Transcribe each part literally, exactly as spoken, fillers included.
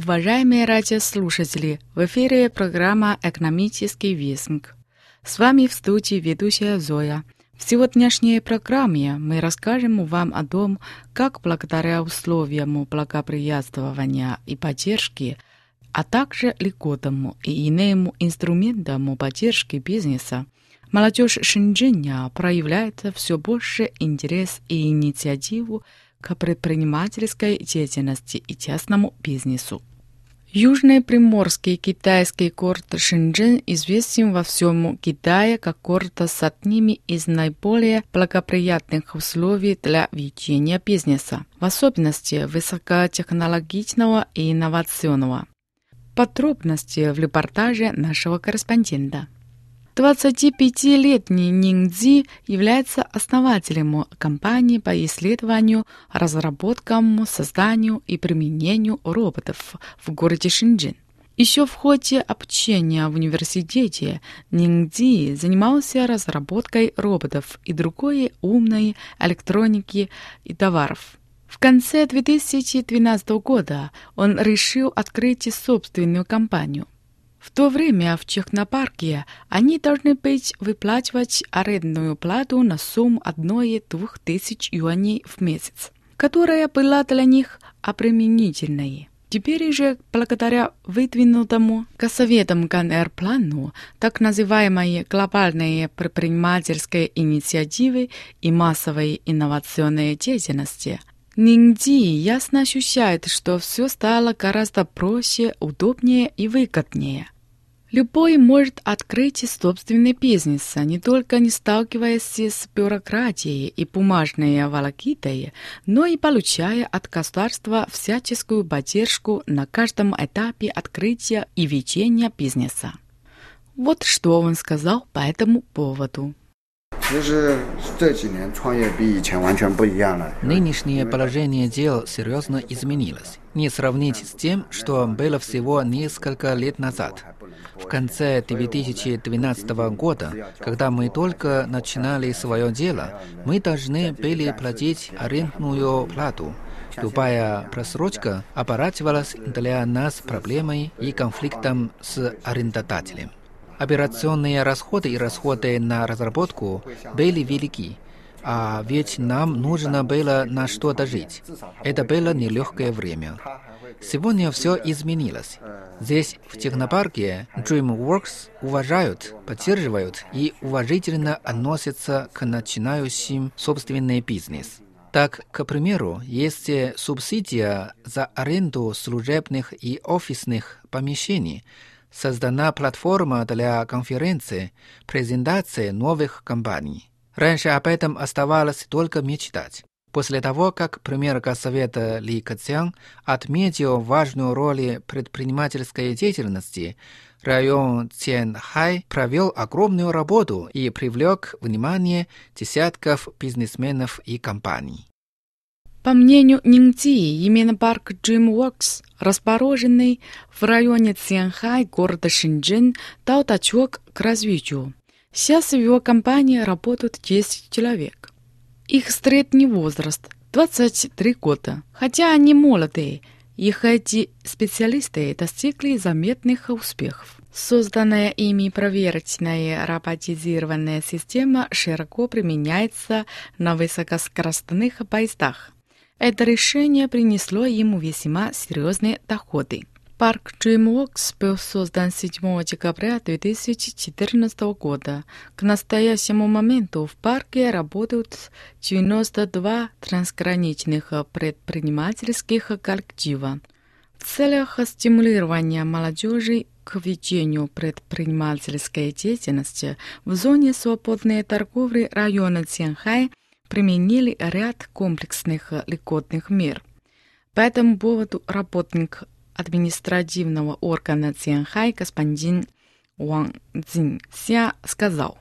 Уважаемые радиослушатели, в эфире программа «Экономический вестник». С вами в студии ведущая Зоя. В сегодняшней программе мы расскажем вам о том, как благодаря условиям благоприятствования и поддержки, а также льготам и иным инструментам поддержки бизнеса, молодежь Шэньчжэня проявляет все больше интерес и инициативу к предпринимательской деятельности и частному бизнесу. Южный приморский китайский город Шэньчжэнь известен во всем Китае как город с одними из наиболее благоприятных условий для ведения бизнеса, в особенности высокотехнологичного и инновационного. Подробности в репортаже нашего корреспондента. двадцатипятилетний Нин Цзи является основателем компании по исследованию, разработкам, созданию и применению роботов в городе Шэньчжэнь. Еще в ходе обучения в университете Нин Цзи занимался разработкой роботов и другой умной электроники и товаров. В конце две тысячи двенадцатого года он решил открыть собственную компанию. В то время в технопарке они должны быть выплачивать арендную плату на сумму одной-двух тысяч юаней в месяц, которая была для них обременительной. Теперь же, благодаря выдвинутому Советом КНР-плану, так называемой глобальной предпринимательской инициативы и массовой инновационной деятельности, Нин Цзи ясно ощущает, что все стало гораздо проще, удобнее и выгоднее. Любой может открыть собственный бизнес, не только не сталкиваясь с бюрократией и бумажной волокитой, но и получая от государства всяческую поддержку на каждом этапе открытия и ведения бизнеса. Вот что он сказал по этому поводу. Нынешнее положение дел серьезно изменилось. Не сравнить с тем, что было всего несколько лет назад. В конце две тысячи двенадцатого года, когда мы только начинали свое дело, мы должны были платить арендную плату. Любая просрочка оборачивалась для нас проблемой и конфликтом с арендодателем. Операционные расходы и расходы на разработку были велики, а ведь нам нужно было на что-то жить. Это было нелегкое время. Сегодня все изменилось. Здесь, в технопарке, DreamWorks уважают, поддерживают и уважительно относятся к начинающим собственный бизнес. Так, к примеру, есть субсидия за аренду служебных и офисных помещений, создана платформа для конференций, презентации новых компаний. Раньше об этом оставалось только мечтать. После того, как премьер Госсовета Ли Кэцян отметил важную роль предпринимательской деятельности, район Цзянхай провел огромную работу и привлек внимание десятков бизнесменов и компаний. По мнению Нин Цзи, именно парк DreamWorks, расположенный в районе Цзянхай города Шэньчжэнь, дал толчок к развитию. Сейчас в его компании работают десять человек. Их средний возраст – двадцать три года. Хотя они молодые, их эти специалисты достигли заметных успехов. Созданная ими проверочная роботизированная система широко применяется на высокоскоростных поездах. Это решение принесло ему весьма серьезные доходы. Парк DreamWorks был создан седьмого декабря две тысячи четырнадцатого года. К настоящему моменту в парке работают девяносто два трансграничных предпринимательских коллектива. В целях стимулирования молодежи к ведению предпринимательской деятельности в зоне свободной торговли района Цзянхай применили ряд комплексных льготных мер. По этому поводу работник административного органа Цзянхай господин Ван Цзинься сказал: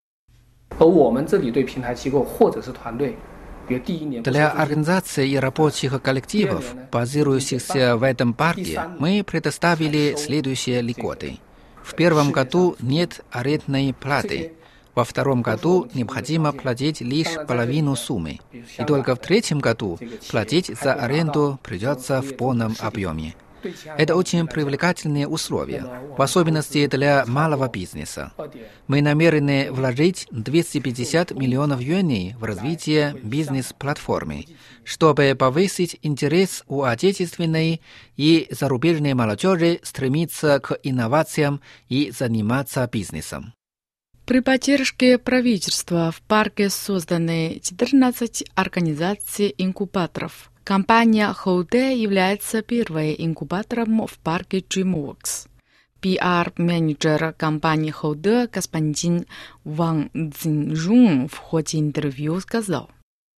Для организации и рабочих коллективов, базирующихся в этом парке, мы предоставили следующие льготы. В первом году нет арендной платы. Во втором году необходимо платить лишь половину суммы. И только в третьем году платить за аренду придется в полном объеме. Это очень привлекательные условия, в особенности для малого бизнеса. Мы намерены вложить двести пятьдесят миллионов юаней в развитие бизнес-платформы, чтобы повысить интерес у отечественной и зарубежной молодежи стремиться к инновациям и заниматься бизнесом. При поддержке правительства в парке созданы четырнадцать организаций-инкубаторов. Компания Хоуде является первой инкубатором в парке DreamWorks. пи ар-менеджер компании Хоуде господин Ван Цзиньжун в ходе интервью сказал: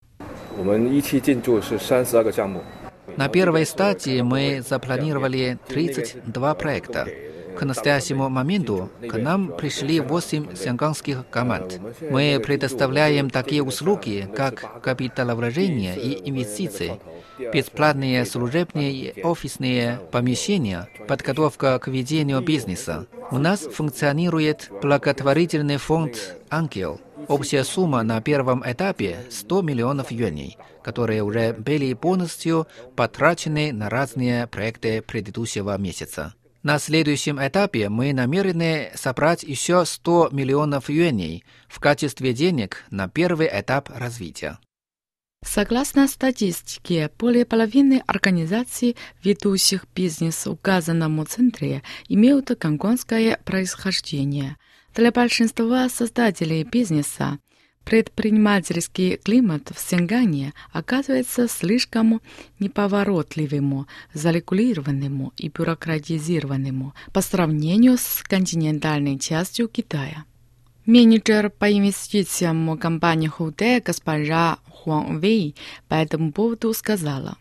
На первой стадии мы запланировали тридцать два проекта. К настоящему моменту к нам пришли восемь сянганских команд. Мы предоставляем такие услуги, как капиталовложение и инвестиции, бесплатные служебные и офисные помещения, подготовка к ведению бизнеса. У нас функционирует благотворительный фонд «Ангел». Общая сумма на первом этапе – сто миллионов юаней, которые уже были полностью потрачены на разные проекты предыдущего месяца. На следующем этапе мы намерены собрать еще сто миллионов юаней в качестве денег на первый этап развития. Согласно статистике, более половины организаций, ведущих бизнес в указанном центре, имеют гонконгское происхождение. Для большинства создателей бизнеса предпринимательский климат в Сянгане оказывается слишком неповоротливым, зарегулированным и бюрократизированным по сравнению с континентальной частью Китая. Менеджер по инвестициям компании Хоуде госпожа Хуан Вэй по этому поводу сказала: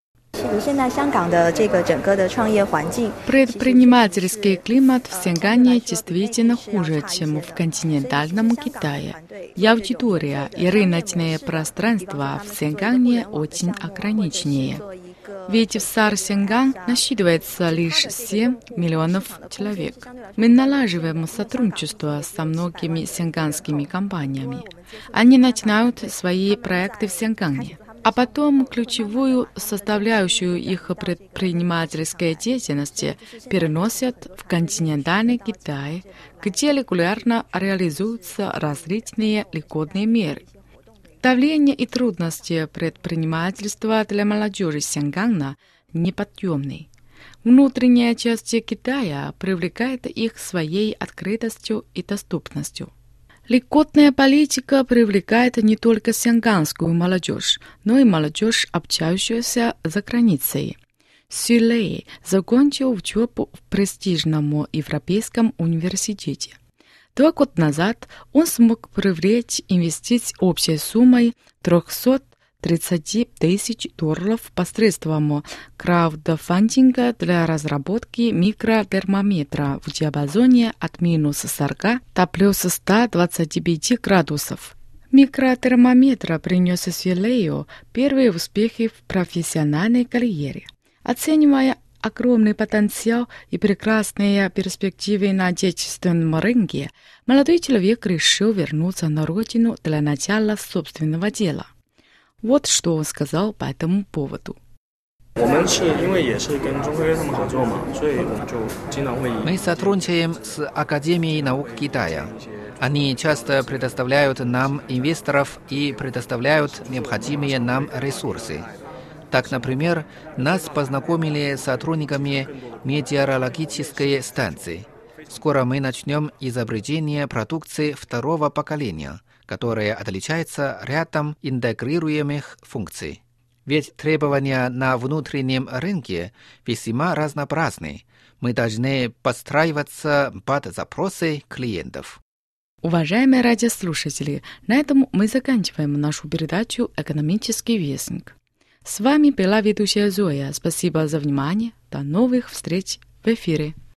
Предпринимательский климат в Сянгане действительно хуже, чем в континентальном Китае. И аудитория, и рыночное пространство в Сянгане очень ограниченные. Ведь в Сар-Сянган насчитывается лишь семь миллионов человек. Мы налаживаем сотрудничество со многими сянганскими компаниями. Они начинают свои проекты в Сянгане, а потом ключевую составляющую их предпринимательской деятельности переносят в континентальный Китай, где регулярно реализуются различные льготные меры. Давление и трудности предпринимательства для молодежи Сянгана неподъемны. Внутренняя часть Китая привлекает их своей открытостью и доступностью. Льготная политика привлекает не только сянганскую молодежь, но и молодежь, общающуюся за границей. Сюлей закончил учебу в престижном европейском университете. Два года назад он смог привлечь инвестиции общей суммой триста тридцать тысяч долларов посредством краудфандинга для разработки микротермометра в диапазоне от минус сорок до плюс ста двадцати пяти градусов. Микротермометр принес Сюлею первые успехи в профессиональной карьере. Оценивая огромный потенциал и прекрасные перспективы на отечественном рынке, молодой человек решил вернуться на родину для начала собственного дела. Вот что он сказал по этому поводу. Мы сотрудничаем с Академией наук Китая. Они часто предоставляют нам инвесторов и предоставляют необходимые нам ресурсы. Так, например, нас познакомили с сотрудниками метеорологической станции. Скоро мы начнем изобретение продукции второго поколения, которая отличается рядом интегрируемых функций. Ведь требования на внутреннем рынке весьма разнообразны. Мы должны подстраиваться под запросы клиентов. Уважаемые радиослушатели, на этом мы заканчиваем нашу передачу «Экономический вестник». С вами была ведущая Зоя. Спасибо за внимание. До новых встреч в эфире.